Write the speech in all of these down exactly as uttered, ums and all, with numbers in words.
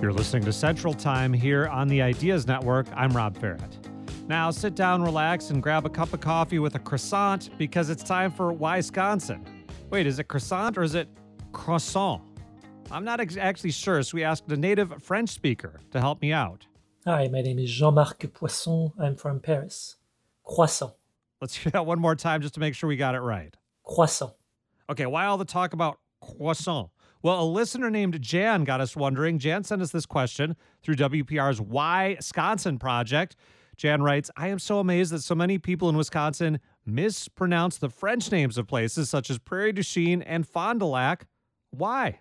You're listening to Central Time here on the Ideas Network. I'm Rob Farrett. Now sit down, relax, and grab a cup of coffee with a croissant because it's time for Wisconsin. Wait, is it croissant or is it croissant? I'm not ex- actually sure, so we asked a native French speaker to help me out. Hi, my name is Jean-Marc Poisson. I'm from Paris. Croissant. Let's hear that one more time just to make sure we got it right. Croissant. Okay, why all the talk about croissant? Well, a listener named Jan got us wondering. Jan sent us this question through W P R's Wisconsin project. Jan writes, I am so amazed that so many people in Wisconsin mispronounce the French names of places such as Prairie du Chien and Fond du Lac. Why?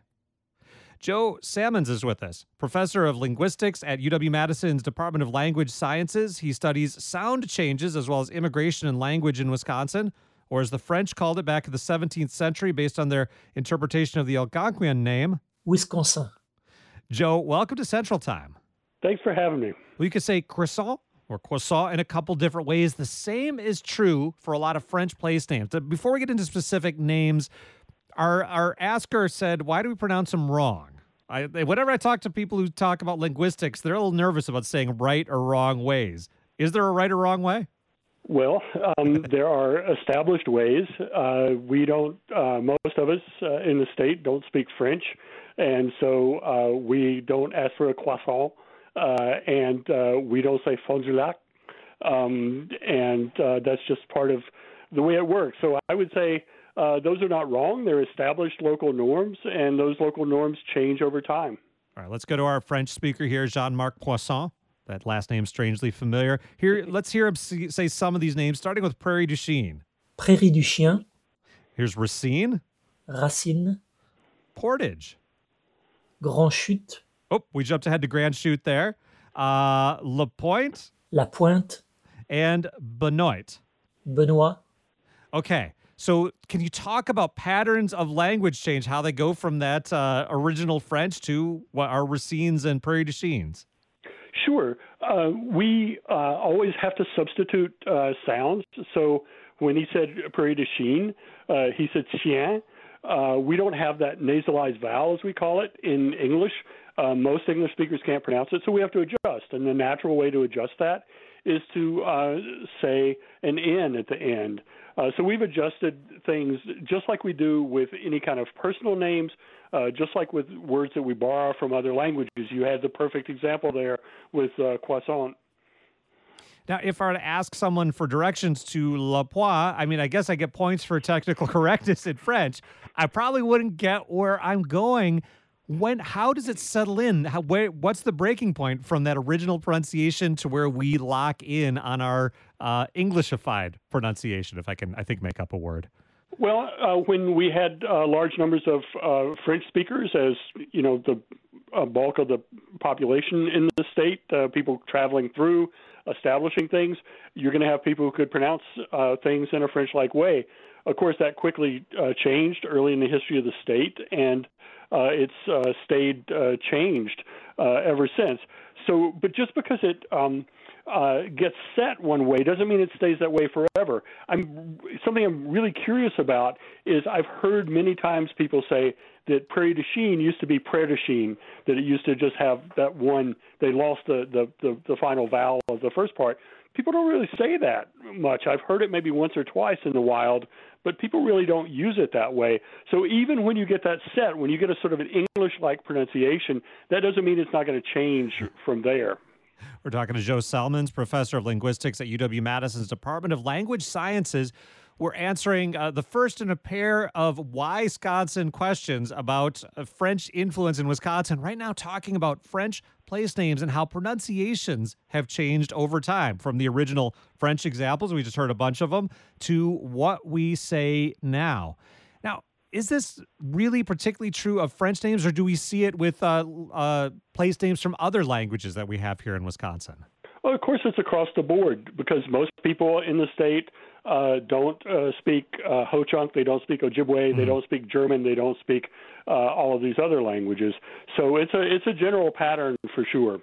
Joe Salmons is with us, professor of linguistics at U W-Madison's Department of Language Sciences. He studies sound changes as well as immigration and language in Wisconsin, or as the French called it back in the seventeenth century based on their interpretation of the Algonquian name, Wisconsin. Joe, welcome to Central Time. Thanks for having me. Well, you could say croissant or croissant in a couple different ways. The same is true for a lot of French place names. Before we get into specific names, our our asker said, why do we pronounce them wrong? I, whenever I talk to people who talk about linguistics, they're a little nervous about saying right or wrong ways. Is there a right or wrong way? Well, um, there are established ways. Uh, we don't, uh, most of us uh, in the state don't speak French, and so uh, we don't ask for a croissant, uh, and uh, we don't say fond du lac, um, and uh, that's just part of the way it works. So I would say uh, those are not wrong. They're established local norms, and those local norms change over time. All right, let's go to our French speaker here, Jean-Marc Poisson. That last name strangely familiar. Here, let's hear him say some of these names, starting with Prairie du Chien. Prairie du Chien. Here's Racine. Racine. Portage. Grand Chute. Oh, we jumped ahead to Grand Chute there. Uh, La Pointe. La Pointe. And Benoit. Benoit. Okay, so can you talk about patterns of language change, how they go from that uh, original French to what our Racines and Prairie du Chiens? Sure. Uh, we uh, always have to substitute uh, sounds. So when he said Prairie du Chien, uh, he said chien. Uh, we don't have that nasalized vowel, as we call it, in English. Uh, most English speakers can't pronounce it, so we have to adjust. And the natural way to adjust that is to uh, say an N at the end. Uh, so we've adjusted things just like we do with any kind of personal names, uh, just like with words that we borrow from other languages. You had the perfect example there with uh, croissant. Now, if I were to ask someone for directions to La Pointe, I mean, I guess I get points for technical correctness in French. I probably wouldn't get where I'm going. When, how does it settle in? How, where, what's the breaking point from that original pronunciation to where we lock in on our uh, Englishified pronunciation, if I can, I think, make up a word? Well, uh, when we had uh, large numbers of uh, French speakers, as you know, the uh, bulk of the population in the state, uh, people traveling through, establishing things, you're going to have people who could pronounce uh, things in a French-like way. Of course, that quickly uh, changed early in the history of the state, and uh, it's uh, stayed uh, changed uh, ever since. So, but just because it um, uh, gets set one way doesn't mean it stays that way forever. I'm something I'm really curious about is I've heard many times people say that Prairie du Chien used to be Prairie du Chien, that it used to just have that one. They lost the, the, the, the final vowel of the first part. People don't really say that much. I've heard it maybe once or twice in the wild, but people really don't use it that way. So even when you get that set, when you get a sort of an English-like pronunciation, that doesn't mean it's not going to change from there. We're talking to Joe Salmons, professor of linguistics at U W-Madison's Department of Language Sciences. We're answering uh, the first in a pair of Wisconsin questions about uh, French influence in Wisconsin. Right now, talking about French place names and how pronunciations have changed over time, from the original French examples, we just heard a bunch of them, to what we say now. Now, is this really particularly true of French names, or do we see it with uh, uh, place names from other languages that we have here in Wisconsin? Well, of course, it's across the board because most people in the state uh, don't uh, speak uh, Ho-Chunk, they don't speak Ojibwe, mm-hmm. they don't speak German, they don't speak uh, all of these other languages. So it's a it's a general pattern for sure.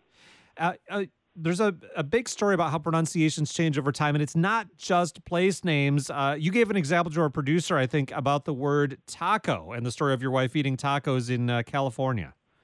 Uh, uh, there's a, a big story about how pronunciations change over time, and it's not just place names. Uh, you gave an example to our producer, I think, about the word taco and the story of your wife eating tacos in uh, California.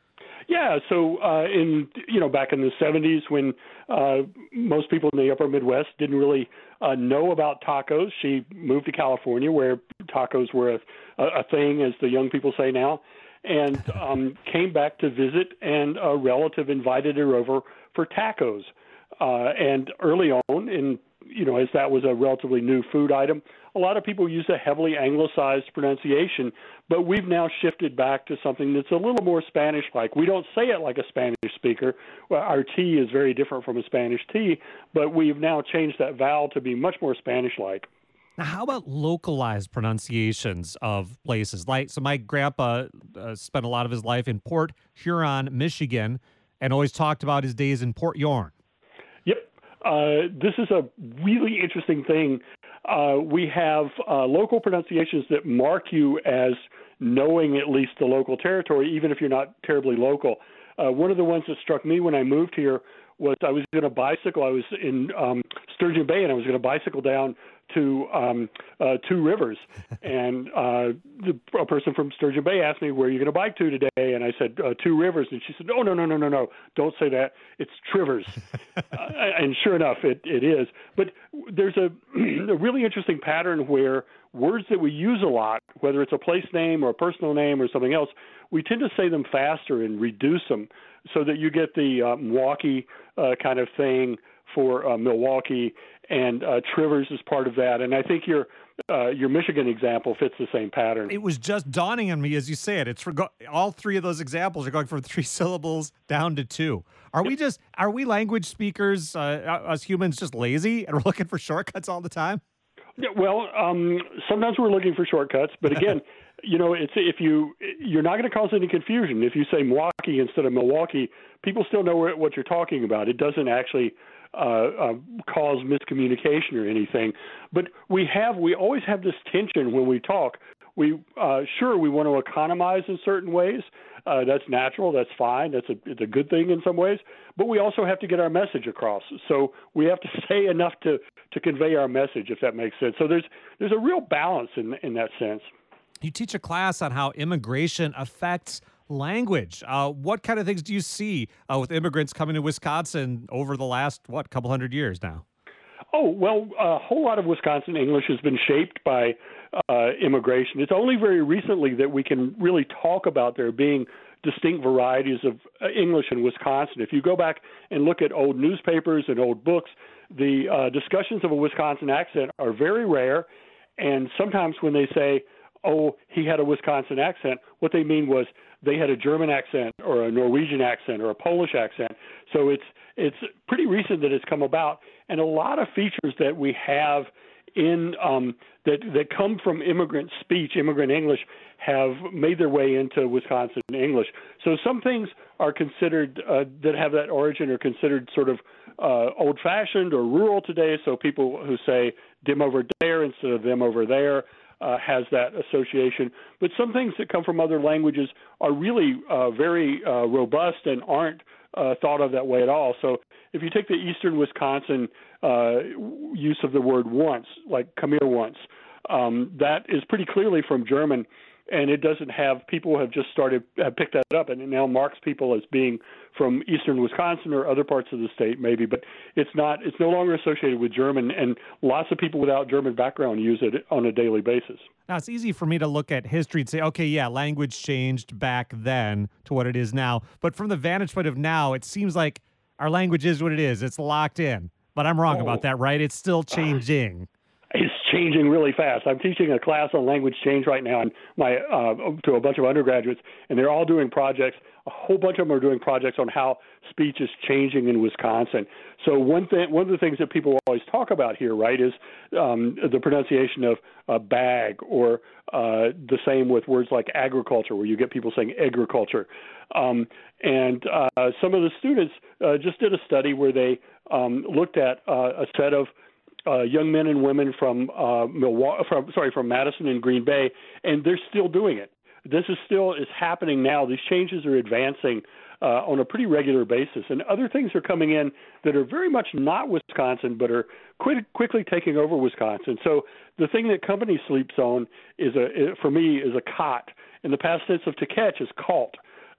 Yeah, so uh, in you know back in the seventies, when uh, most people in the Upper Midwest didn't really uh, know about tacos, she moved to California, where tacos were a, a thing, as the young people say now, and um, came back to visit. And a relative invited her over for tacos. Uh, and early on, in you know, as that was a relatively new food item, a lot of people use a heavily anglicized pronunciation, but we've now shifted back to something that's a little more Spanish-like. We don't say it like a Spanish speaker. Well, our T is very different from a Spanish T, but we've now changed that vowel to be much more Spanish-like. Now, how about localized pronunciations of places? Like, so my grandpa uh, spent a lot of his life in Port Huron, Michigan, and always talked about his days in Port Yorn. Yep. Uh, this is a really interesting thing. Uh, we have uh, local pronunciations that mark you as knowing at least the local territory, even if you're not terribly local. Uh, one of the ones that struck me when I moved here was I was going to bicycle. I was in um, Sturgeon Bay, and I was going to bicycle down to um, uh, Two Rivers. And uh, the, a person from Sturgeon Bay asked me, where are you going to bike to today? And I said, uh, Two Rivers. And she said, no, no, no, no, no, no. Don't say that. It's Trivers. uh, and sure enough, it, it is. But there's a, a really interesting pattern where words that we use a lot, whether it's a place name or a personal name or something else, we tend to say them faster and reduce them so that you get the uh, Milwaukee uh, kind of thing for uh, Milwaukee, and uh, Trivers is part of that. And I think your uh, your Michigan example fits the same pattern. It was just dawning on me as you say it. It's for go- all three of those examples are going from three syllables down to two. Are we just are we language speakers, uh, us humans, just lazy and we're looking for shortcuts all the time? Yeah, well, um, sometimes we're looking for shortcuts, but again, you know, it's if you you're not going to cause any confusion if you say Milwaukee instead of Milwaukee. People still know what you're talking about. It doesn't actually uh, uh, cause miscommunication or anything. But we have we always have this tension when we talk. We uh, sure we want to economize in certain ways. Uh, that's natural. That's fine. That's a it's a good thing in some ways. But we also have to get our message across. So we have to say enough to to convey our message, if that makes sense. So there's there's a real balance in in that sense. You teach a class on how immigration affects language. Uh, what kind of things do you see uh, with immigrants coming to Wisconsin over the last, what, couple hundred years now? Oh, well, a whole lot of Wisconsin English has been shaped by uh, immigration. It's only very recently that we can really talk about there being distinct varieties of uh, English in Wisconsin. If you go back and look at old newspapers and old books, the uh, discussions of a Wisconsin accent are very rare. And sometimes when they say, oh, he had a Wisconsin accent, what they mean was they had a German accent or a Norwegian accent or a Polish accent. So it's it's pretty recent that it's come about. And a lot of features that we have in um, that that come from immigrant speech, immigrant English, have made their way into Wisconsin English. So some things are considered uh, that have that origin are considered sort of uh, old-fashioned or rural today. So people who say "dim over there" instead of "them over there" uh, has that association. But some things that come from other languages are really uh, very uh, robust and aren't uh, thought of that way at all. So if you take the Eastern Wisconsin uh, use of the word once, like come here once, um, that is pretty clearly from German, and it doesn't have, people have just started, have picked that up, and it now marks people as being from Eastern Wisconsin or other parts of the state maybe, but it's not, it's no longer associated with German, and lots of people without German background use it on a daily basis. Now, it's easy for me to look at history and say, okay, yeah, language changed back then to what it is now. But from the vantage point of now, it seems like our language is what it is. It's locked in. But I'm wrong oh. about that, right? It's still changing. It's changing really fast. I'm teaching a class on language change right now, and my uh, to a bunch of undergraduates, and they're all doing projects. A whole bunch of them are doing projects on how speech is changing in Wisconsin. So one thing, one of the things that people always talk about here, right, is um, the pronunciation of uh, bag, or uh, the same with words like agriculture, where you get people saying agriculture. Um, and uh, some of the students uh, just did a study where they um, looked at uh, a set of Uh, young men and women from uh, Milwaukee, from sorry, from Madison and Green Bay, and they're still doing it. This is still is happening now. These changes are advancing uh, on a pretty regular basis, and other things are coming in that are very much not Wisconsin, but are quick, quickly taking over Wisconsin. So the thing that company sleeps on is a, for me, is a cot. In the past tense of to catch is caught.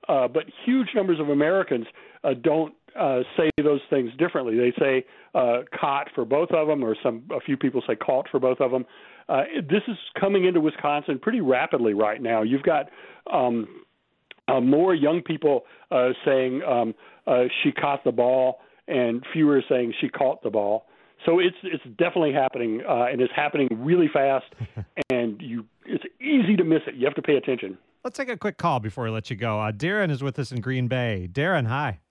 uh, but huge numbers of Americans uh, don't uh, say those things differently. They say uh, cot for both of them, or some a few people say caught for both of them. Uh, this is coming into Wisconsin pretty rapidly right now. You've got um, uh, more young people uh, saying um, uh, she caught the ball, and fewer saying she caught the ball. So it's it's definitely happening, uh, and it's happening really fast, and you it's easy to miss it. You have to pay attention. Let's take a quick call before we let you go. Uh, Darren is with us in Green Bay. Darren, hi.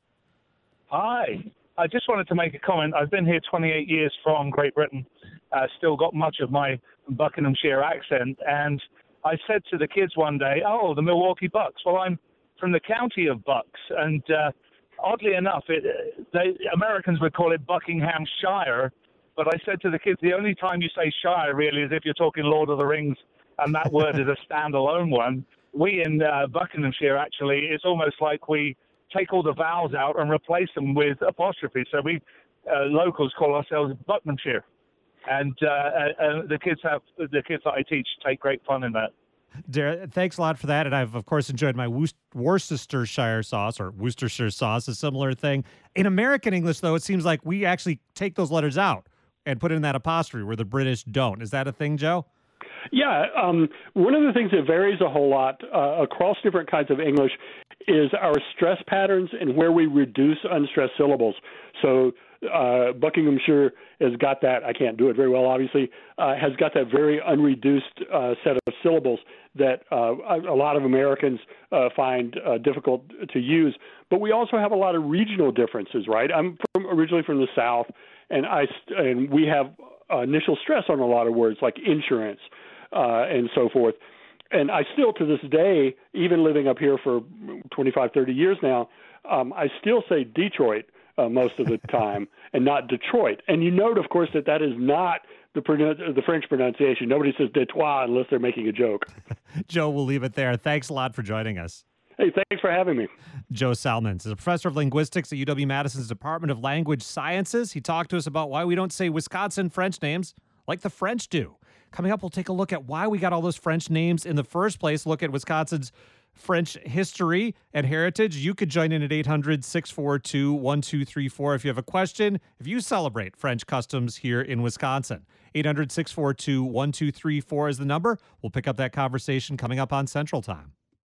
Hi. I just wanted to make a comment. I've been here twenty-eight years from Great Britain. Uh, still got much of my Buckinghamshire accent. And I said to the kids one day, oh, the Milwaukee Bucks. Well, I'm from the county of Bucks. And uh, oddly enough, it, they, Americans would call it Buckinghamshire. But I said to the kids, the only time you say shire really is if you're talking Lord of the Rings, and that word is a standalone one. We in uh, Buckinghamshire, actually, it's almost like we take all the vowels out and replace them with apostrophes. So we uh, locals call ourselves Buckinghamshire. And uh, uh, the kids have the kids that I teach take great fun in that. Darren, thanks a lot for that. And I've, of course, enjoyed my Worcestershire sauce, or Worcestershire sauce, a similar thing. In American English, though, it seems like we actually take those letters out and put in that apostrophe where the British don't. Is that a thing, Joe? Yeah. Um, one of the things that varies a whole lot uh, across different kinds of English is our stress patterns and where we reduce unstressed syllables. So uh, Buckinghamshire has got that, I can't do it very well, obviously, uh, has got that very unreduced uh, set of syllables that uh, a lot of Americans uh, find uh, difficult to use. But we also have a lot of regional differences, right? I'm from, originally from the South, and I and we have uh, initial stress on a lot of words like insurance uh, and so forth. And I still, to this day, even living up here for twenty-five, thirty years now, um, I still say Detroit uh, most of the time and not Detroit. And you note, of course, that that is not the, pronun- the French pronunciation. Nobody says Detroit unless they're making a joke. Joe, we'll leave it there. Thanks a lot for joining us. Hey, thanks for having me. Joe Salmons is a professor of linguistics at U W-Madison's Department of Language Sciences. He talked to us about why we don't say Wisconsin French names like the French do. Coming up, we'll take a look at why we got all those French names in the first place, look at Wisconsin's French history and heritage. You could join in at eight hundred, six four two, one two three four if you have a question, if you celebrate French customs here in Wisconsin. eight hundred, six four two, one two three four is the number. We'll pick up that conversation coming up on Central Time.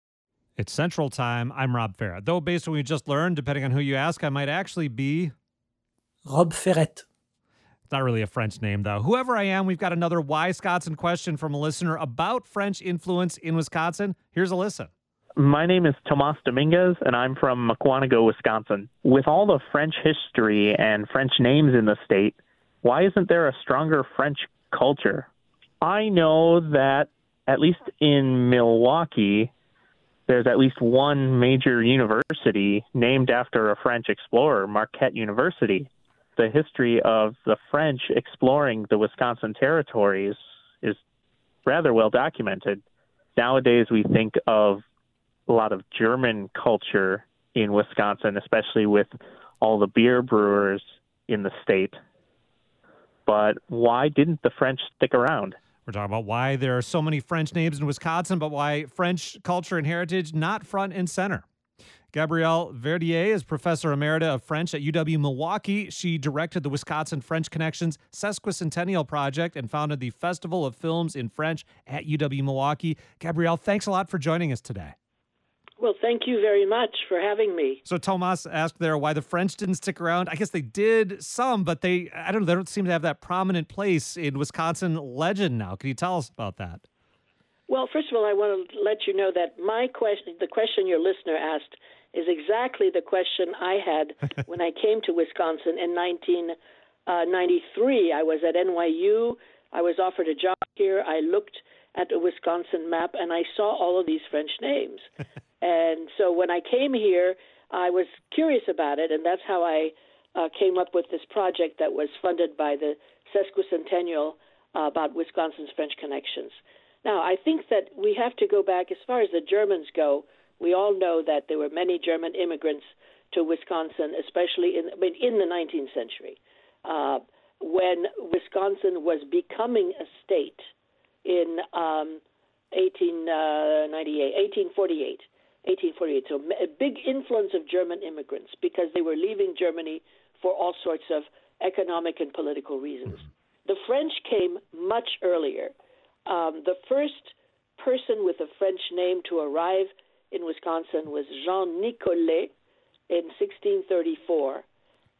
It's Central Time. I'm Rob Farah. Though based on what we just learned, depending on who you ask, I might actually be Rob Ferret. It's not really a French name, though. Whoever I am, we've got another Why Wisconsin question from a listener about French influence in Wisconsin. Here's a listen. My name is Tomas Dominguez, and I'm from Mukwonago, Wisconsin. With all the French history and French names in the state, why isn't there a stronger French culture? I know that, at least in Milwaukee, there's at least one major university named after a French explorer, Marquette University. The history of the French exploring the Wisconsin territories is rather well documented. Nowadays, we think of a lot of German culture in Wisconsin, especially with all the beer brewers in the state. But why didn't the French stick around? We're talking about why there are so many French names in Wisconsin, but why French culture and heritage not front and center. Gabrielle Verdier is professor emerita of French at U W-Milwaukee. She directed the Wisconsin French Connections Sesquicentennial Project and founded the Festival of Films in French at U W-Milwaukee. Gabrielle, thanks a lot for joining us today. Well, thank you very much for having me. So Tomas asked there why the French didn't stick around. I guess they did some, but they, I don't know, they don't seem to have that prominent place in Wisconsin legend now. Can you tell us about that? Well, first of all, I want to let you know that my question, the question your listener asked, is exactly the question I had when I came to Wisconsin in nineteen ninety-three. I was at N Y U. I was offered a job here. I looked at a Wisconsin map, and I saw all of these French names. And so when I came here, I was curious about it, and that's how I uh, came up with this project that was funded by the Sesquicentennial uh, about Wisconsin's French Connections. Now, I think that we have to go back, as far as the Germans go. We all know that there were many German immigrants to Wisconsin, especially in, I mean, in the nineteenth century, uh, when Wisconsin was becoming a state in um, eighteen ninety-eight, eighteen forty-eight. eighteen forty-eight. So a big influence of German immigrants because they were leaving Germany for all sorts of economic and political reasons. The French came much earlier. Um, the first person with a French name to arrive in Wisconsin was Jean Nicolet in sixteen thirty-four, uh,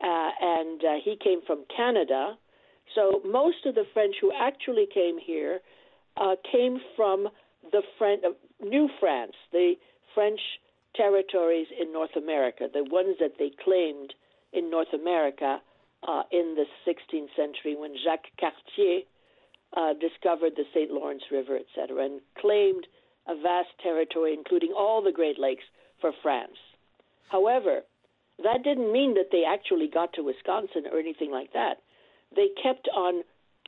and uh, he came from Canada. So most of the French who actually came here uh, came from the French, uh, New France, the French territories in North America, the ones that they claimed in North America uh, in the sixteenth century when Jacques Cartier uh, discovered the Saint Lawrence River, et cetera, and claimed a vast territory, including all the Great Lakes, for France. However, that didn't mean that they actually got to Wisconsin or anything like that. They kept on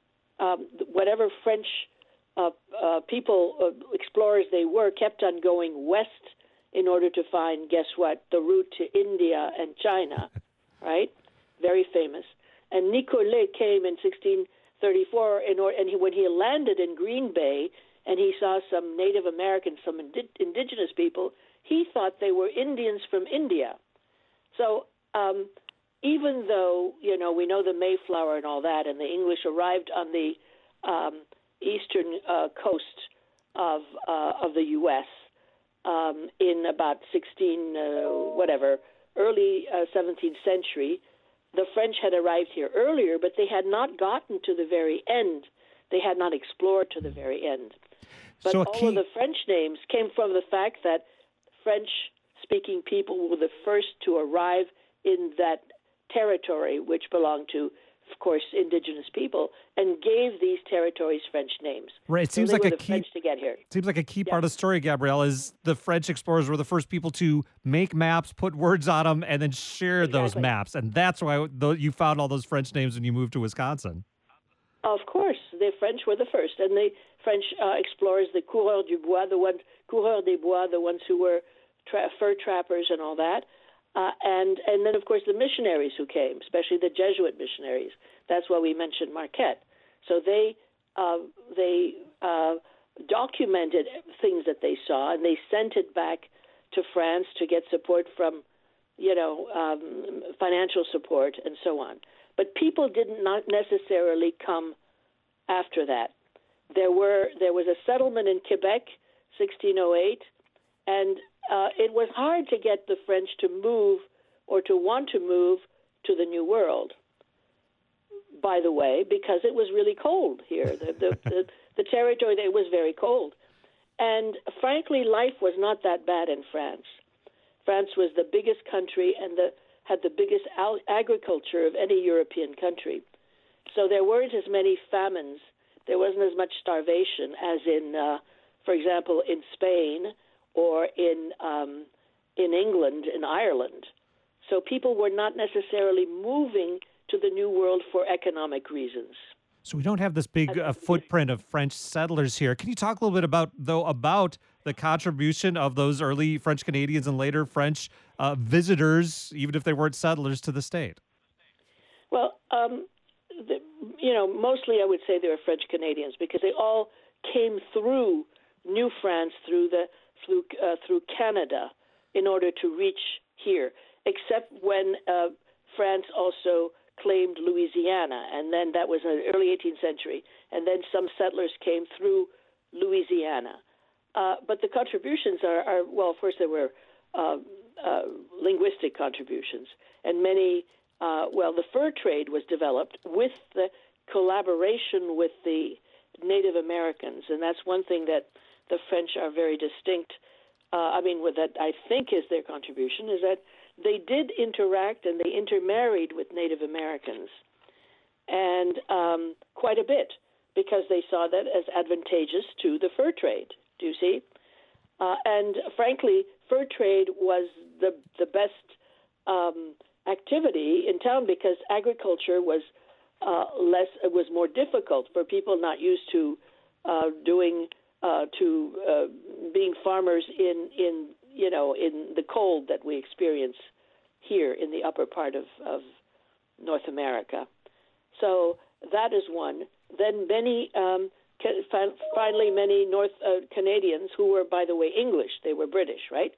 um, whatever French uh, uh, people, uh, explorers they were, kept on going west in order to find, guess what, the route to India and China, right? Very famous. And Nicolet came in sixteen thirty-four, in or- and he, when he landed in Green Bay and he saw some Native Americans, some indi- indigenous people, he thought they were Indians from India. So um, even though, you know, we know the Mayflower and all that, and the English arrived on the um, eastern uh, coast of uh, of the U S um, in about sixteen, uh, whatever, early uh, seventeenth century, the French had arrived here earlier, but they had not gotten to the very end. They had not explored to the very end. But So a all key- of the French names came from the fact that French-speaking people were the first to arrive in that territory, which belonged to, of course, indigenous people, and gave these territories French names. Right. It So seems they like were a the key French to get here. seems like a key Yeah. part of the story, Gabrielle, is the French explorers were the first people to make maps, put words on them, and then share those Exactly. maps. And that's why tho- you found all those French names when you moved to Wisconsin. Of course, the French were the first, and the French uh, explorers, the coureurs du bois, the ones, coureurs des bois, the ones who were tra- fur trappers and all that, uh, and and then of course the missionaries who came, especially the Jesuit missionaries. That's why we mentioned Marquette. So they uh, they uh, documented things that they saw, and they sent it back to France to get support from, you know, um, financial support and so on. But people did not necessarily come after that. There were there was a settlement in Quebec, sixteen oh eight, and uh, it was hard to get the French to move or to want to move to the New World. By the way, because it was really cold here, the the, the, the territory there was very cold, and frankly, life was not that bad in France. France was the biggest country and the had the biggest al- agriculture of any European country. So there weren't as many famines. There wasn't as much starvation as in, uh, for example, in Spain or in um, in England, in Ireland. So people were not necessarily moving to the New World for economic reasons. So we don't have this big uh, footprint of French settlers here. Can you talk a little bit about, though, about the contribution of those early French Canadians and later French uh, visitors, even if they weren't settlers, to the state? Well, um, the, you know, mostly I would say they were French Canadians because they all came through New France, through the through uh, through Canada, in order to reach here. Except when uh, France also claimed Louisiana, and then that was in the early eighteenth century, and then some settlers came through Louisiana. Uh, but the contributions are, are, well, of course, there were uh, uh, linguistic contributions, and many, uh, well, the fur trade was developed with the collaboration with the Native Americans, and that's one thing that the French are very distinct. Uh, I mean, what that I think is their contribution is that they did interact and they intermarried with Native Americans, and um, quite a bit, because they saw that as advantageous to the fur trade. Do you see? Uh, and frankly, fur trade was the the best um, activity in town because agriculture was uh, less. It was more difficult for people not used to uh, doing uh, to uh, being farmers in in you know in the cold that we experience here in the upper part of, of North America. So that is one. Then many. Um, Finally, many North uh, Canadians who were, by the way, English, they were British, right?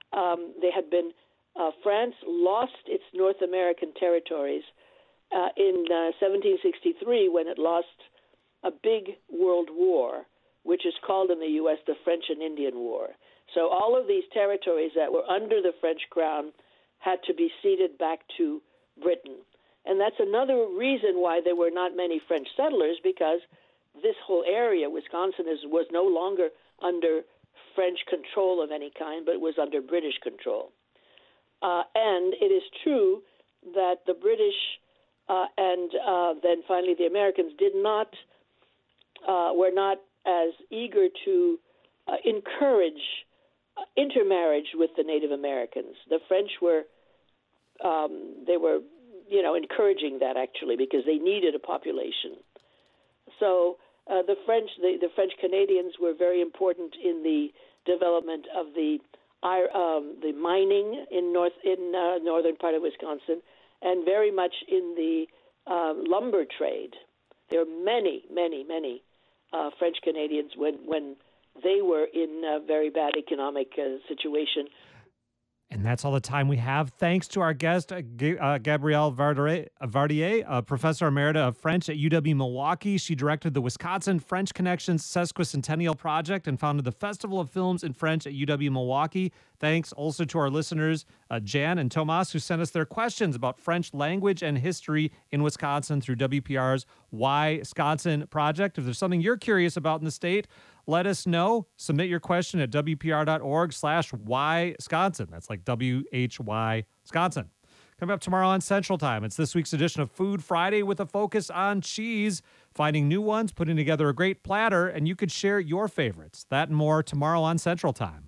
Um, they had been uh, France lost its North American territories uh, in uh, seventeen sixty-three when it lost a big world war, which is called in the U S the French and Indian War. So all of these territories that were under the French crown had to be ceded back to Britain. And that's another reason why there were not many French settlers, because this whole area, Wisconsin, is, was no longer under French control of any kind, but it was under British control. Uh, and it is true that the British uh, and uh, then finally the Americans did not, uh, were not as eager to uh, encourage uh, intermarriage with the Native Americans. The French were, um, they were, you know, encouraging that actually because they needed a population. So uh, the French, the, the French Canadians were very important in the development of the um, the mining in north in uh, northern part of Wisconsin, and very much in the um, lumber trade. There are many, many, many uh, French Canadians when when they were in a very bad economic uh, situation. And that's all the time we have. Thanks to our guest, uh, G- uh, Gabrielle Vardier, Vardier, a professor emerita of French at U W-Milwaukee. She directed the Wisconsin French Connections Sesquicentennial Project and founded the Festival of Films in French at U W-Milwaukee. Thanks also to our listeners, uh, Jan and Tomas, who sent us their questions about French language and history in Wisconsin through W P R's Why Sconsin project. If there's something you're curious about in the state, let us know. Submit your question at wpr.org slash Wisconsin. That's like W H Y Wisconsin. Coming up tomorrow on Central Time, it's this week's edition of Food Friday with a focus on cheese, finding new ones, putting together a great platter, and you could share your favorites. That and more tomorrow on Central Time.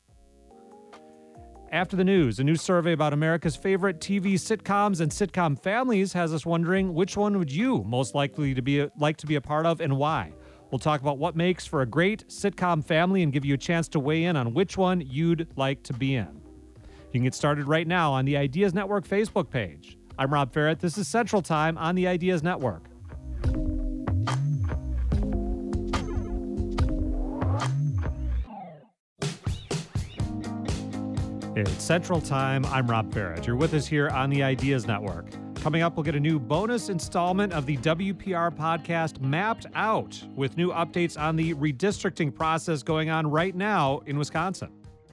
After the news, a new survey about America's favorite T V sitcoms and sitcom families has us wondering which one would you most likely to be like to be a part of and why. We'll talk about what makes for a great sitcom family and give you a chance to weigh in on which one you'd like to be in. You can get started right now on the Ideas Network Facebook page. I'm Rob Ferrett. This is Central Time on the Ideas Network. It's Central Time. I'm Rob Ferrett. You're with us here on the Ideas Network. Coming up, we'll get a new bonus installment of the W P R podcast Mapped Out with new updates on the redistricting process going on right now in Wisconsin.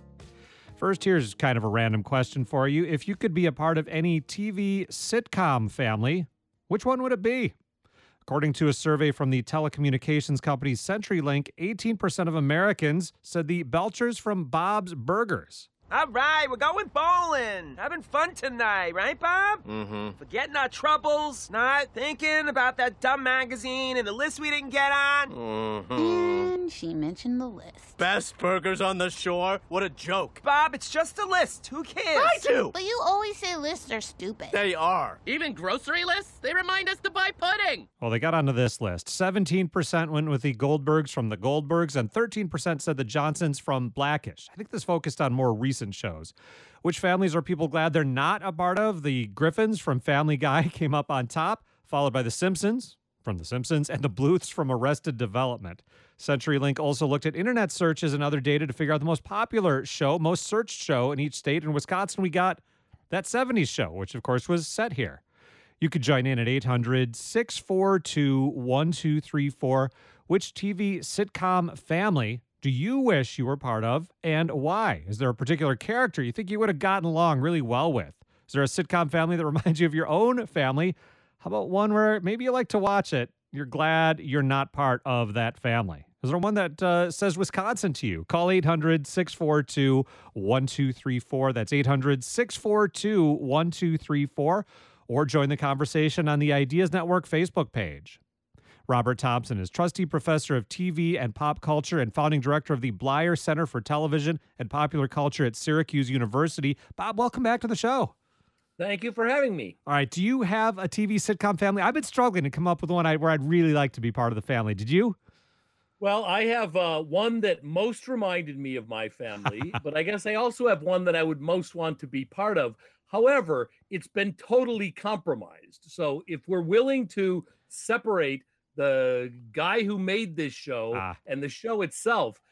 First, here's kind of a random question for you. If you could be a part of any T V sitcom family, which one would it be? According to a survey from the telecommunications company CenturyLink, eighteen percent of Americans said the Belchers from Bob's Burgers. All right, we're going bowling. Having fun tonight, right, Bob? Mm-hmm. Forgetting our troubles, not thinking about that dumb magazine and the list we didn't get on. Mm-hmm. And she mentioned the list. Best burgers on the shore? What a joke. Bob, it's just a list. Who cares? I do! But you always say lists are stupid. They are. Even grocery lists? They remind us to buy pudding. Well, they got onto this list. seventeen percent went with the Goldbergs from the Goldbergs, and thirteen percent said the Johnsons from Blackish. I think this focused on more recent shows. Which families are people glad they're not a part of? The Griffins from Family Guy came up on top, followed by the Simpsons from The Simpsons and the Bluths from Arrested Development. CenturyLink also looked at internet searches and other data to figure out the most popular show, most searched show in each state. In Wisconsin, we got That seventies Show, which of course was set here. You could join in at eight hundred, six four two, one two three four. Which T V sitcom family do you wish you were part of, and why? Is there a particular character you think you would have gotten along really well with? Is there a sitcom family that reminds you of your own family? How about one where maybe you like to watch it, you're glad you're not part of that family? Is there one that uh, says Wisconsin to you? Call eight hundred, six four two, one two three four. That's eight hundred, six four two, one two three four. Or join the conversation on the Ideas Network Facebook page. Robert Thompson is trustee professor of T V and pop culture and founding director of the Bleier Center for Television and Popular Culture at Syracuse University. Bob, welcome back to the show. Thank you for having me. All right. Do you have a T V sitcom family? I've been struggling to come up with one I, where I'd really like to be part of the family. Did you? Well, I have uh, one that most reminded me of my family, but I guess I also have one that I would most want to be part of. However, it's been totally compromised. So if we're willing to separate the guy who made this show ah. and the show itself,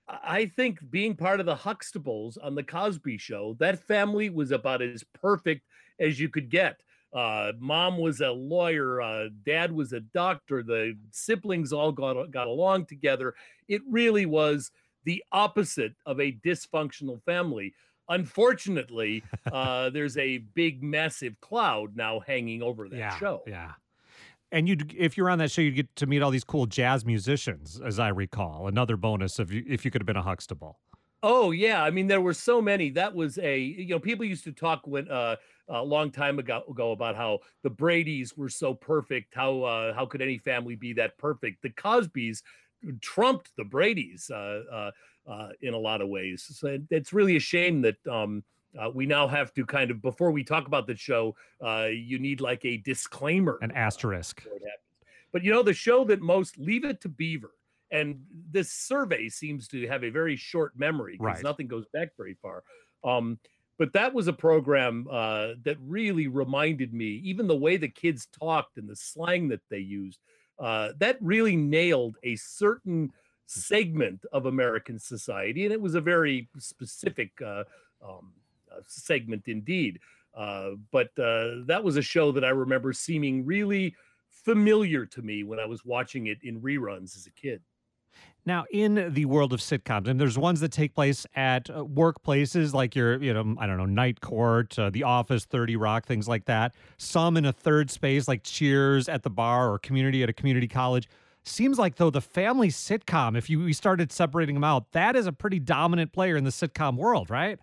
I think being part of the Huxtables on the Cosby Show, that family was about as perfect as you could get. Uh, mom was a lawyer, uh, dad was a doctor, the siblings all got, got along together. It really was the opposite of a dysfunctional family. Unfortunately, uh, there's a big, massive cloud now hanging over that yeah, show. Yeah. And you, if you're on that show, you get to meet all these cool jazz musicians, as I recall. Another bonus if you if you could have been a Huxtable. Oh yeah, I mean there were so many. That was a you know people used to talk when uh, a long time ago, ago about how the Bradys were so perfect. How uh, how could any family be that perfect? The Cosbys trumped the Bradys uh, uh, uh, in a lot of ways. So it's really a shame that. Um, Uh, we now have to kind of, before we talk about the show, uh, you need like a disclaimer. An asterisk. Uh, but, you know, the show that most, Leave It to Beaver. And this survey seems to have a very short memory because right. nothing goes back very far. Um, but that was a program uh, that really reminded me, even the way the kids talked and the slang that they used, uh, that really nailed a certain segment of American society. And it was a very specific uh, um segment indeed. Uh, but uh, that was a show that I remember seeming really familiar to me when I was watching it in reruns as a kid. Now, in the world of sitcoms, and there's ones that take place at uh, workplaces like your, you know, I don't know, Night Court, uh, The Office, thirty Rock, things like that. Some in a third space like Cheers at the bar or Community at a community college. Seems like, though, the family sitcom, if you we started separating them out, that is a pretty dominant player in the sitcom world, right?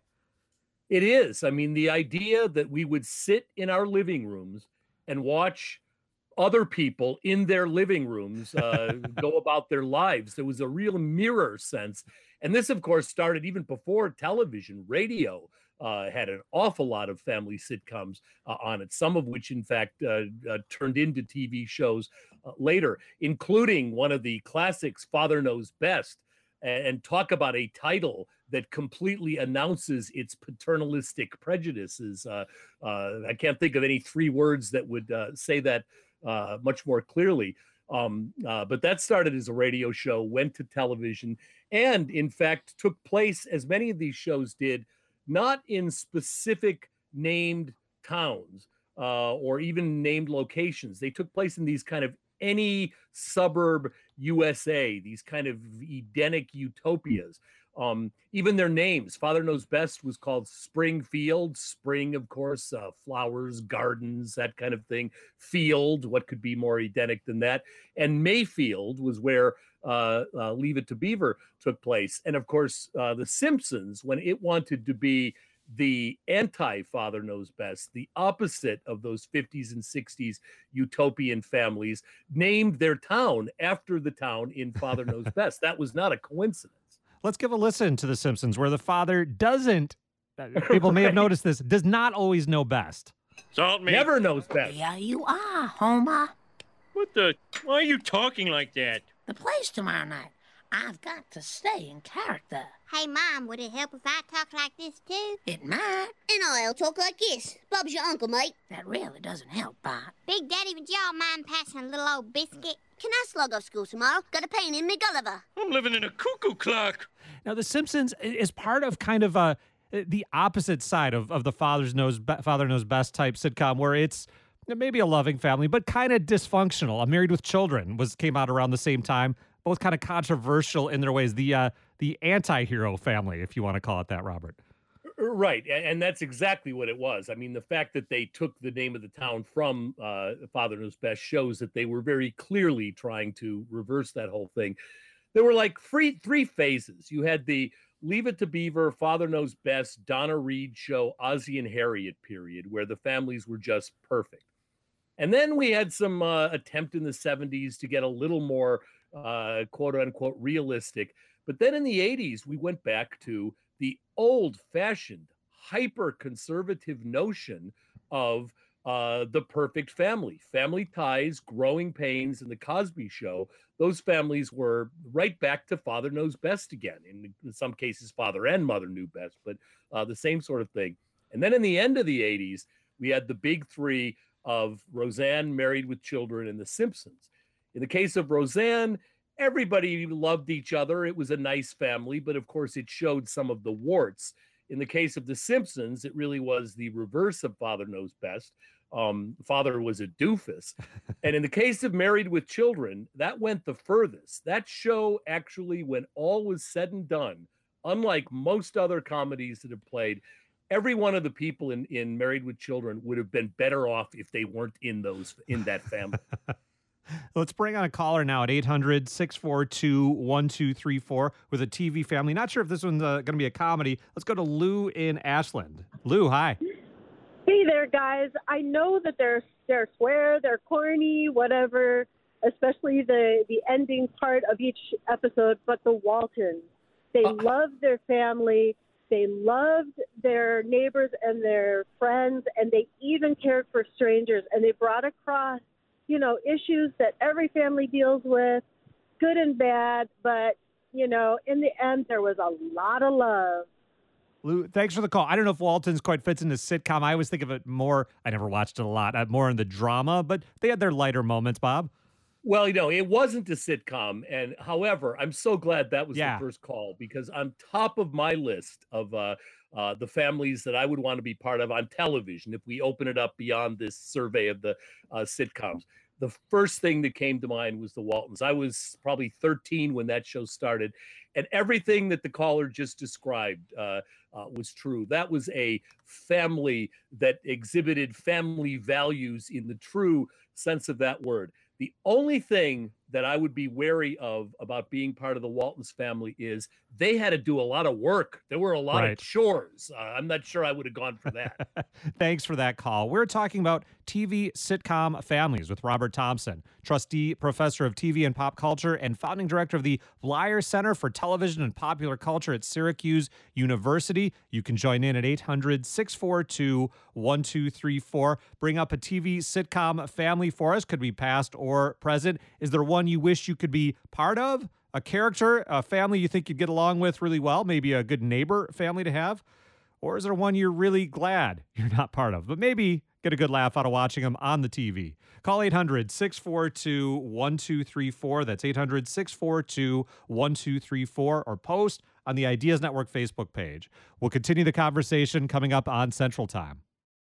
It is. I mean, the idea that we would sit in our living rooms and watch other people in their living rooms uh, go about their lives. There was a real mirror sense. And this, of course, started even before television. Radio uh, had an awful lot of family sitcoms uh, on it, some of which, in fact, uh, uh, turned into T V shows uh, later, including one of the classics, Father Knows Best. And talk about a title that completely announces its paternalistic prejudices. Uh, uh, I can't think of any three words that would uh, say that uh, much more clearly. Um, uh, but that started as a radio show, went to television, and in fact took place, as many of these shows did, not in specific named towns uh, or even named locations. They took place in these kind of any suburb U S A, these kind of Edenic utopias. Um, even their names, Father Knows Best was called Springfield. Spring, of course, uh, flowers, gardens, that kind of thing. Field, what could be more Edenic than that? And Mayfield was where uh, uh, Leave It to Beaver took place. And of course, uh, The Simpsons, when it wanted to be the anti-Father Knows Best, the opposite of those fifties and sixties utopian families, named their town after the town in Father Knows Best. That was not a coincidence. Let's give a listen to The Simpsons, where the father doesn't, uh, people may have noticed this, does not always know best. Salt me. Never knows best. Yeah, you are, Homer. What the? Why are you talking like that? The play's tomorrow night. I've got to stay in character. Hey, Mom, would it help if I talk like this, too? It might. And I'll talk like this. Bob's your uncle, mate. That really doesn't help, Bart. Big Daddy, would y'all mind passing a little old biscuit? Can I slug off school tomorrow? Got a pain in me Gulliver. I'm living in a cuckoo clock. Now, The Simpsons is part of kind of uh, the opposite side of, of the Father's knows Be- Father Knows Best type sitcom, where it's maybe a loving family, but kind of dysfunctional. A Married with Children was came out around the same time. Both kind of controversial in their ways. The uh, the anti-hero family, if you want to call it that, Robert. Right, and that's exactly what it was. I mean, the fact that they took the name of the town from uh, Father Knows Best shows that they were very clearly trying to reverse that whole thing. There were like three, three phases. You had the Leave It to Beaver, Father Knows Best, Donna Reed show, Ozzie and Harriet period, where the families were just perfect. And then we had some uh, attempt in the seventies to get a little more uh, quote unquote realistic. But then in the eighties, we went back to the old fashioned, hyper conservative notion of uh, the perfect family, family ties, growing pains, and the Cosby Show. Those families were right back to Father Knows Best again. In, in some cases, father and mother knew best, but uh, the same sort of thing. And then in the end of the eighties, we had the big three of Roseanne, Married with Children, and The Simpsons. In the case of Roseanne, everybody loved each other. It was a nice family, but of course it showed some of the warts. In the case of The Simpsons, it really was the reverse of Father Knows Best. Um, Father was a doofus. And in the case of Married with Children, that went the furthest. That show actually, when all was said and done, unlike most other comedies that have played, every one of the people in, in Married with Children would have been better off if they weren't in those in that family. Let's bring on a caller now at eight hundred, six four two, one two three four with a T V family. Not sure if this one's uh, going to be a comedy. Let's go to Lou in Ashland. Lou, hi. Hey there, guys. I know that they're they're swear, they're corny, whatever, especially the, the ending part of each episode, but the Waltons, they uh, loved their family, they loved their neighbors and their friends, and they even cared for strangers, and they brought across, you know, issues that every family deals with, good and bad, but, you know, in the end, there was a lot of love. Lou, thanks for the call. I don't know if Waltons quite fits into sitcom. I always think of it more, I never watched it a lot, uh, more in the drama, but they had their lighter moments, Bob. Well, you know, it wasn't a sitcom. And however, I'm so glad that was yeah. the first call, because on top of my list of uh, uh, the families that I would want to be part of on television, if we open it up beyond this survey of the uh, sitcoms, the first thing that came to mind was the Waltons. I was probably thirteen when that show started, and everything that the caller just described uh, uh, was true. That was a family that exhibited family values in the true sense of that word. The only thing that I would be wary of about being part of the Waltons family is they had to do a lot of work. There were a lot right. of chores. Uh, I'm not sure I would have gone for that. Thanks for that call. We're talking about T V sitcom families with Robert Thompson, trustee professor of T V and pop culture and founding director of the Bleier Center for Television and Popular Culture at Syracuse University. You can join in at eight hundred, six four two, one two three four. Bring up a T V sitcom family for us. Could be past or present. Is there one you wish you could be part of? A character, a family you think you'd get along with really well, maybe a good neighbor family to have? Or is there one you're really glad you're not part of, but maybe get a good laugh out of watching them on the T V? Call eight hundred, six four two, one two three four. That's eight hundred, six four two, one two three four, or post on the Ideas Network Facebook page. We'll continue the conversation coming up on Central Time.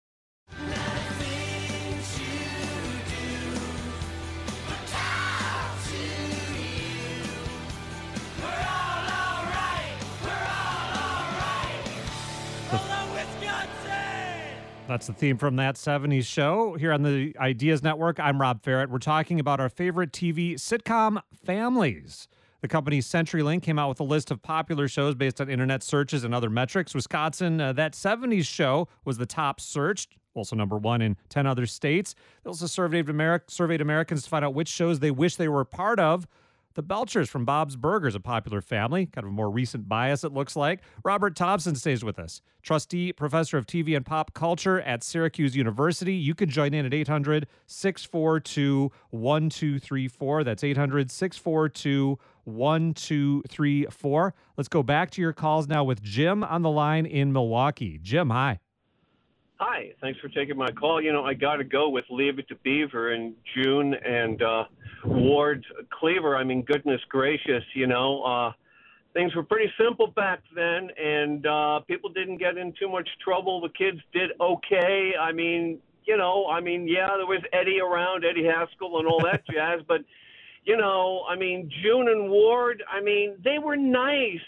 That's the theme from That seventies Show here on the Ideas Network. I'm Rob Ferrett. We're talking about our favorite T V sitcom families. The company CenturyLink came out with a list of popular shows based on internet searches and other metrics. Wisconsin, uh, That seventies Show was the top searched, also number one in ten other states. They also surveyed, Ameri- surveyed Americans to find out which shows they wish they were a part of. The Belchers from Bob's Burgers, a popular family, kind of a more recent bias, it looks like. Robert Thompson stays with us, trustee professor of T V and pop culture at Syracuse University. You can join in at eight hundred, six four two, one two three four. That's eight hundred, six four two, one two three four. Let's go back to your calls now with Jim on the line in Milwaukee. Jim, hi. Hi, thanks for taking my call. You know, I got to go with Leave It to Beaver in June and uh, Ward Cleaver. I mean, goodness gracious, you know, uh, things were pretty simple back then, and uh, people didn't get in too much trouble. The kids did okay. I mean, you know, I mean, yeah, there was Eddie around, Eddie Haskell and all that jazz, but, you know, I mean, June and Ward, I mean, they were nice.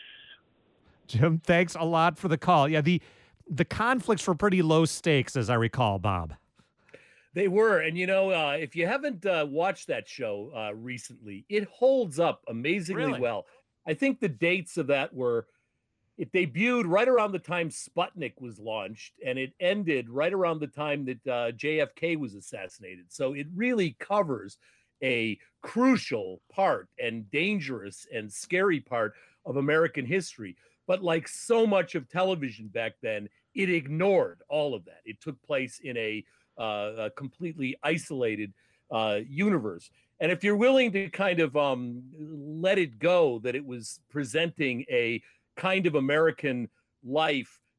Jim, thanks a lot for the call. Yeah, the... The conflicts were pretty low stakes, as I recall, Bob. They were. And, you know, uh, if you haven't uh, watched that show uh, recently, it holds up amazingly really? well. I think the dates of that were, it debuted right around the time Sputnik was launched, and it ended right around the time that uh, J F K was assassinated. So it really covers a crucial part and dangerous and scary part of American history. But like so much of television back then, it ignored all of that. It took place in a, uh, a completely isolated uh, universe. And if you're willing to kind of um, let it go that it was presenting a kind of American life that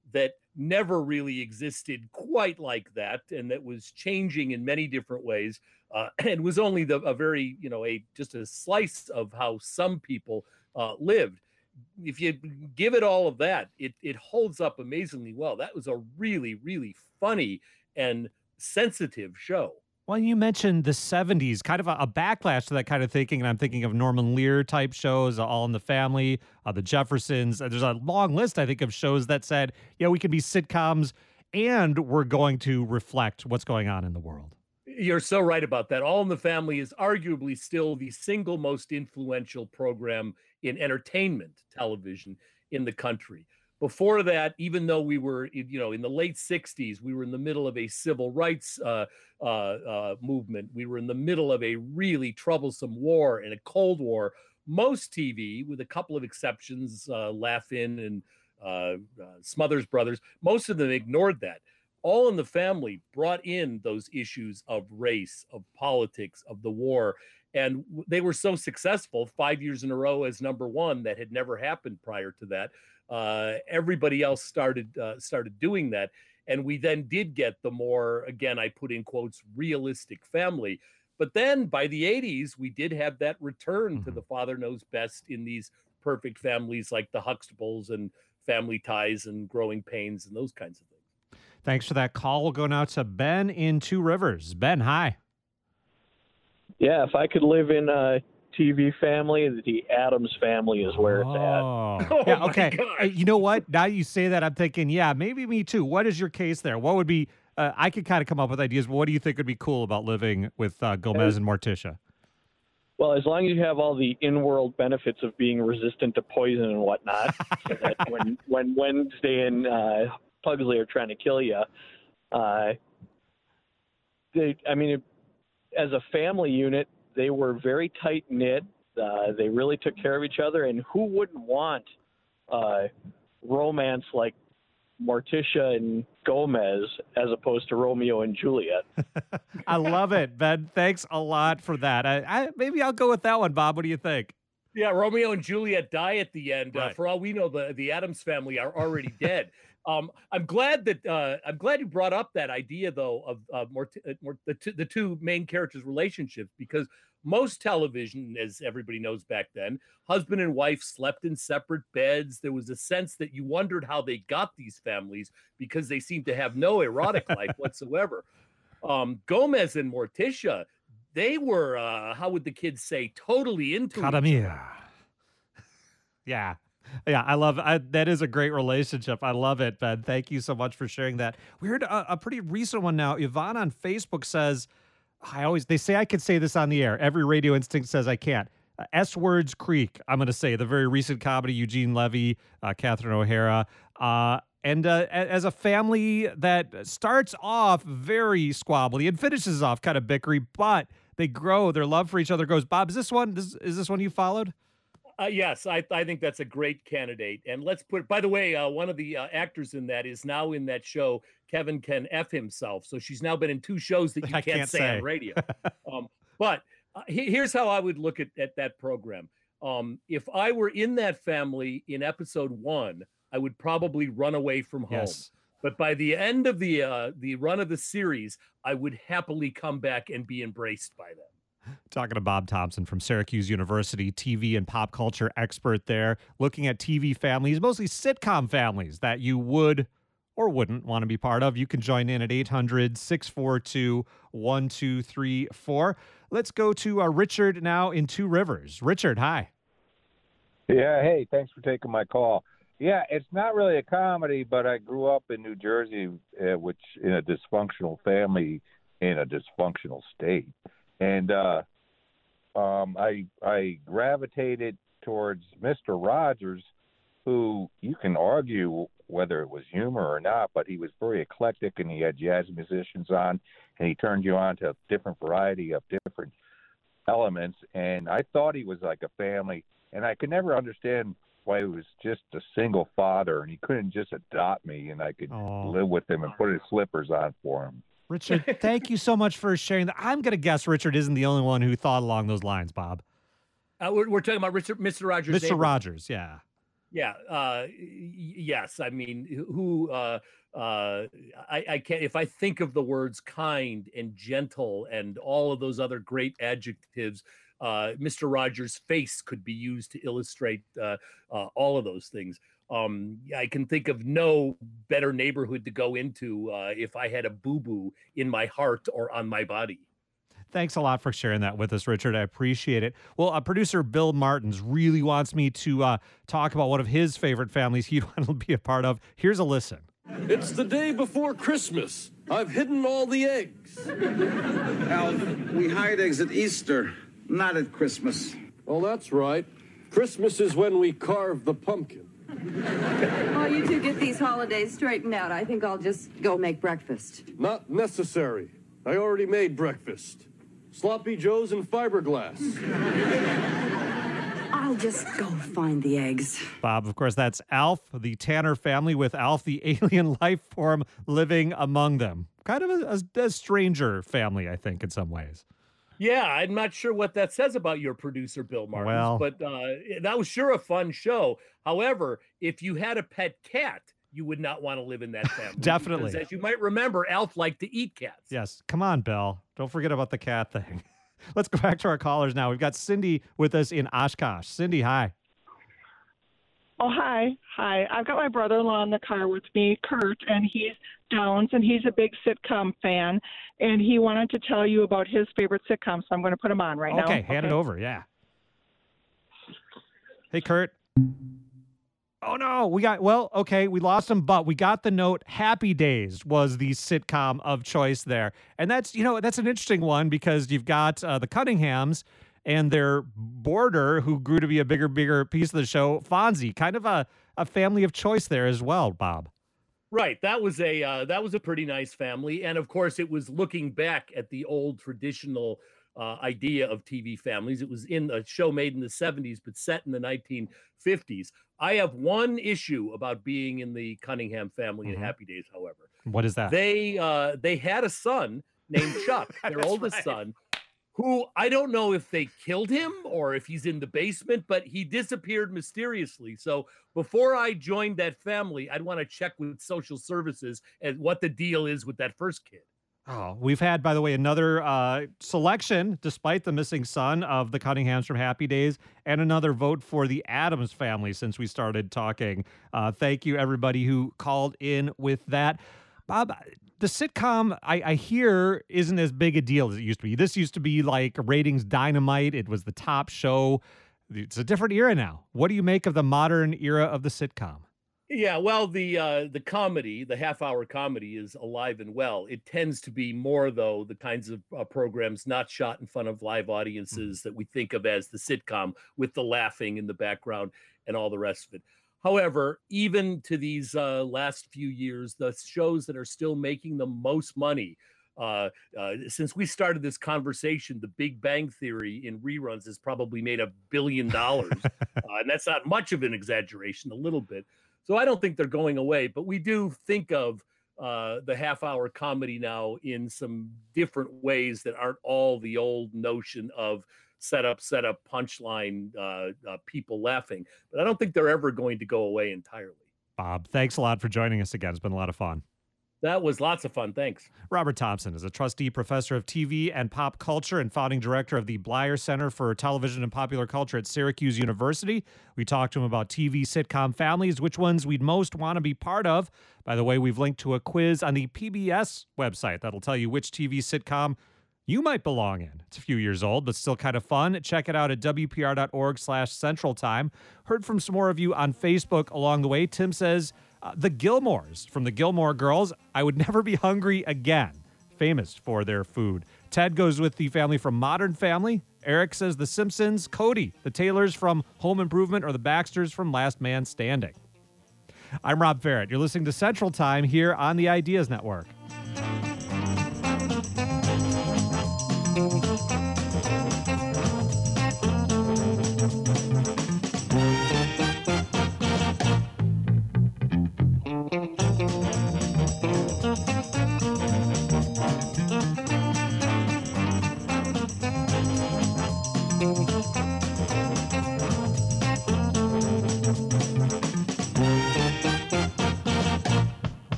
never really existed quite like that, and that was changing in many different ways, uh, and was only the a very you know a just a slice of how some people uh, lived. If you give it all of that, it it holds up amazingly well. That was a really really funny and sensitive show. Well, you mentioned the seventies, kind of a, a backlash to that kind of thinking, and I'm thinking of Norman Lear type shows, All in the Family, uh, The Jeffersons. Uh, There's a long list, I think, of shows that said, yeah, we can be sitcoms and we're going to reflect what's going on in the world. You're so right about that. All in the Family is arguably still the single most influential program in entertainment television in the country. Before that, even though we were, you know, in the late sixties, we were in the middle of a civil rights uh, uh, uh, movement. We were in the middle of a really troublesome war and a Cold War. Most T V, with a couple of exceptions, uh, Laugh-In and uh, uh, Smothers Brothers, most of them ignored that. All in the Family brought in those issues of race, of politics, of the war. And they were so successful, five years in a row as number one, that had never happened prior to that. Uh, everybody else started uh, started doing that, and we then did get the more, again, I put in quotes, realistic family. But then by the eighties, we did have that return mm-hmm. to the father knows best in these perfect families like the Huxtables and Family Ties and Growing Pains and those kinds of things. Thanks for that call. We'll go now to Ben in Two Rivers. Ben, hi. Yeah, if I could live in a T V family, the Addams Family is where it's oh. at. Oh, yeah, okay. Uh, you know what? Now you say that, I'm thinking, yeah, maybe me too. What is your case there? What would be, uh, I could kind of come up with ideas, but what do you think would be cool about living with uh, Gomez and Morticia? Well, as long as you have all the in-world benefits of being resistant to poison and whatnot, so that when, when Wednesday and uh, Pugsley are trying to kill you, uh, they, I mean, it, as a family unit, they were very tight-knit. Uh, they really took care of each other. And who wouldn't want uh, romance like Morticia and Gomez as opposed to Romeo and Juliet? I love it, Ben. Thanks a lot for that. I, I, maybe I'll go with that one, Bob. What do you think? Yeah, Romeo and Juliet die at the end. Right. Uh, for all we know, the, the Addams Family are already dead. Um, I'm glad that uh, I'm glad you brought up that idea, though, of uh, more, uh, more the, t- the two main characters' relationships, because most television, as everybody knows back then, husband and wife slept in separate beds. There was a sense that you wondered how they got these families because they seemed to have no erotic life whatsoever. Um, Gomez and Morticia, they were, uh, how would the kids say, totally into each other. Yeah. Yeah, I love I, that is a great relationship. I love it, Ben. Thank you so much for sharing that. We heard a, a pretty recent one now. Yvonne on Facebook says, I always, they say I can say this on the air. Every radio instinct says I can't. Uh, S Words Creek, I'm going to say, the very recent comedy, Eugene Levy, uh, Catherine O'Hara. Uh, and uh, as a family that starts off very squabbly and finishes off kind of bickery, but they grow, their love for each other goes. Bob, is this one, this, is this one you followed? Uh, yes, I, I think that's a great candidate. And let's put, by the way, uh, one of the uh, actors in that is now in that show, Kevin Can F himself. So she's now been in two shows that you can't, can't say, say on radio. um, but uh, he, here's how I would look at, at that program. Um, if I were in that family in episode one, I would probably run away from home. Yes. But by the end of the uh, the run of the series, I would happily come back and be embraced by them. Talking to Bob Thompson from Syracuse University, T V and pop culture expert there, looking at T V families, mostly sitcom families that you would or wouldn't want to be part of. You can join in at eight hundred, six four two, one two three four. Let's go to uh, Richard now in Two Rivers. Richard, hi. Yeah, hey, thanks for taking my call. Yeah, it's not really a comedy, but I grew up in New Jersey, uh, which in a dysfunctional family in a dysfunctional state. And uh, um, I I gravitated towards Mister Rogers, who you can argue whether it was humor or not, but he was very eclectic and he had jazz musicians on, and he turned you on to a different variety of different elements. And I thought he was like a family, and I could never understand why he was just a single father and he couldn't just adopt me and I could Aww. live with him and put his slippers on for him. Richard, thank you so much for sharing that. I'm going to guess Richard isn't the only one who thought along those lines, Bob. Uh, we're, we're talking about Richard, Mister Rogers. Mister neighbor. Rogers, yeah. Yeah. Uh, y- yes. I mean, who? Uh, uh, I, I can't. If I think of the words kind and gentle and all of those other great adjectives, uh, Mister Rogers' face could be used to illustrate uh, uh, all of those things. Um, I can think of no better neighborhood to go into uh, if I had a boo-boo in my heart or on my body. Thanks a lot for sharing that with us, Richard. I appreciate it. Well, uh, producer Bill Martins really wants me to uh, talk about one of his favorite families he'd want to be a part of. Here's a listen. It's the day before Christmas. I've hidden all the eggs. Alf, we hide eggs at Easter, not at Christmas. Oh, that's right. Christmas is when we carve the pumpkin. While you two get these holidays straightened out, I think I'll just go make breakfast. Not necessary. I already made breakfast. Sloppy Joes and fiberglass. I'll just go find the eggs. Bob, of course, that's Alf, the Tanner family, with Alf, the alien life form, living among them. Kind of a, a, a stranger family, I think, in some ways. Yeah, I'm not sure what that says about your producer, Bill Martins, Well- but uh, that was sure a fun show. However, if you had a pet cat, you would not want to live in that family. Definitely. Because as you might remember, Alf liked to eat cats. Yes. Come on, Bill. Don't forget about the cat thing. Let's go back to our callers now. We've got Cindy with us in Oshkosh. Cindy, hi. Oh, hi. Hi. I've got my brother-in-law in the car with me, Kurt, and he's Downs, and he's a big sitcom fan, and he wanted to tell you about his favorite sitcom, so I'm going to put him on right now. Okay, hand it over. Yeah. Hey, Kurt. Oh, no. We got, well, okay, we lost him, but we got the note. Happy Days was the sitcom of choice there. And that's, you know, that's an interesting one because you've got uh, the Cunninghams and their boarder who grew to be a bigger, bigger piece of the show, Fonzie. Kind of a, a family of choice there as well, Bob. Right, that was a uh, that was a pretty nice family, and of course, it was looking back at the old traditional uh, idea of T V families. It was in a show made in the seventies, but set in the nineteen fifties. I have one issue about being in the Cunningham family Mhm. in Happy Days, however. What is that? They uh, they had a son named Chuck, their That's oldest right. son, who I don't know if they killed him or if he's in the basement, but he disappeared mysteriously. So before I joined that family, I'd want to check with social services and what the deal is with that first kid. Oh, we've had, by the way, another uh, selection, despite the missing son, of the Cunninghams from Happy Days, and another vote for the Addams family since we started talking. Uh, thank you, everybody who called in with that. Bob, the sitcom, I, I hear, isn't as big a deal as it used to be. This used to be like ratings dynamite. It was the top show. It's a different era now. What do you make of the modern era of the sitcom? Yeah, well, the uh, the comedy, the half-hour comedy, is alive and well. It tends to be more, though, the kinds of uh, programs not shot in front of live audiences that we think of as the sitcom, with the laughing in the background and all the rest of it. However, even to these uh, last few years, the shows that are still making the most money, uh, uh, since we started this conversation, The Big Bang Theory in reruns has probably made a billion dollars, uh, and that's not much of an exaggeration, a little bit. So I don't think they're going away, but we do think of uh, the half-hour comedy now in some different ways that aren't all the old notion of setup, setup, punchline, uh, uh, people laughing. But I don't think they're ever going to go away entirely. Bob, thanks a lot for joining us again. It's been a lot of fun. That was lots of fun. Thanks. Robert Thompson is a trustee professor of T V and pop culture and founding director of the Bleier Center for Television and Popular Culture at Syracuse University. We talked to him about T V sitcom families, which ones we'd most want to be part of. By the way, we've linked to a quiz on the P B S website that'll tell you which T V sitcom you might belong in. It's a few years old, but still kind of fun. Check it out at W P R dot org slash Central Time. Heard from some more of you on Facebook along the way. Tim says, uh, the Gilmores from the Gilmore Girls, I would never be hungry again. Famous for their food. Ted goes with the family from Modern Family. Eric says The Simpsons. Cody, the Taylors from Home Improvement, or the Baxters from Last Man Standing. I'm Rob Farrett. You're listening to Central Time here on the Ideas Network.